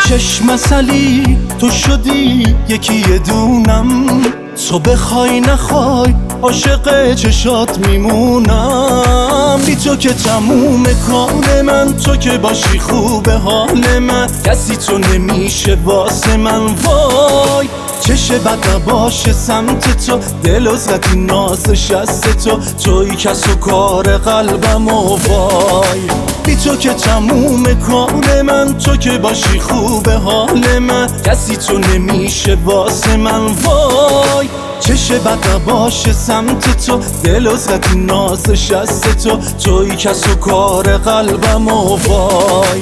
چشم مثلی تو شدی یکی یه دونم، تو بخوای نخوای عاشق چشات میمونم. بی تو که تموم کار من، تو که باشی خوب حال من، کسی تو نمیشه واسه من. وای چش بد نباشه سمت تو، دل عزت نازش از تو، توی کس و کار قلبم و وای. بی تو که تموم کار من، تو که باشی خوب حال من، کسی تو نمیشه واسه من. وای چش بد نباشه سمت تو، دل عزت نازش از تو، توی کس و کار قلبم و وای.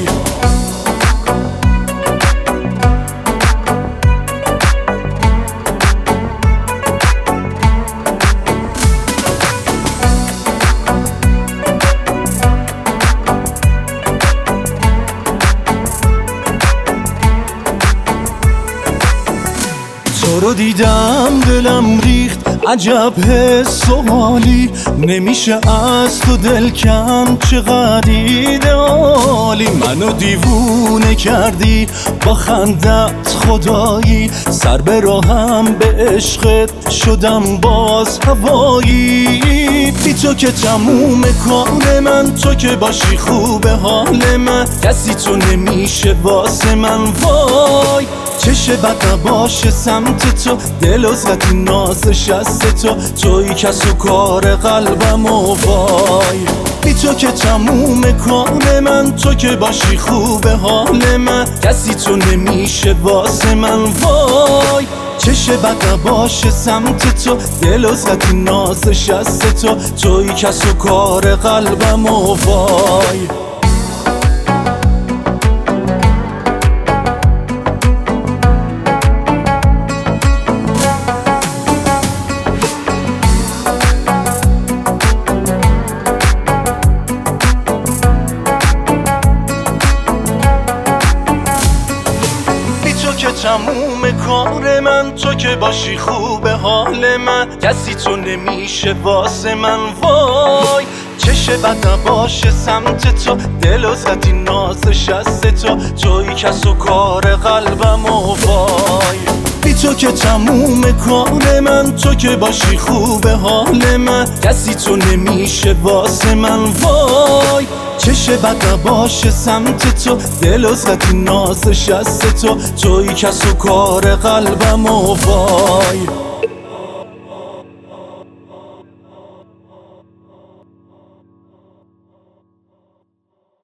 تو رو دیدم دلم ریخت، عجب حس و حالی، نمیشه از تو دل کن، چقدر ایدئالی. منو دیوونه کردی با خندت خدایی، سر به راهم به عشقت شدم باز هوایی. بی تو که تموم کار من، تو که باشی خوب حال من، کسی تو نمیشه واسه من. وای چش بد نباشه سمت تو، دل عزت نازش از تو، توی کس و کار قلبم و وای. بی تو که تموم کار من، تو که باشی خوب حال من، کسی تو نمیشه واسه من. وای چش بد نباشه سمت تو، دل عزت نازش از تو، توی کس و کار قلبم و وای. که تموم کار من، تو که باشی خوب حال من، کسی تو نمیشه واسه من. وای چش بد نباشه سمت تو، دل عزت نازش از تو، توی کس و کار قلبم و وای. بی تو که تموم کار من، تو که باشی خوب حال من، کسی تو نمیشه واسه من. وای چش بد نباشه سمت تو، دل عزت نازش از تو، توی کس و کار قلبم و وای.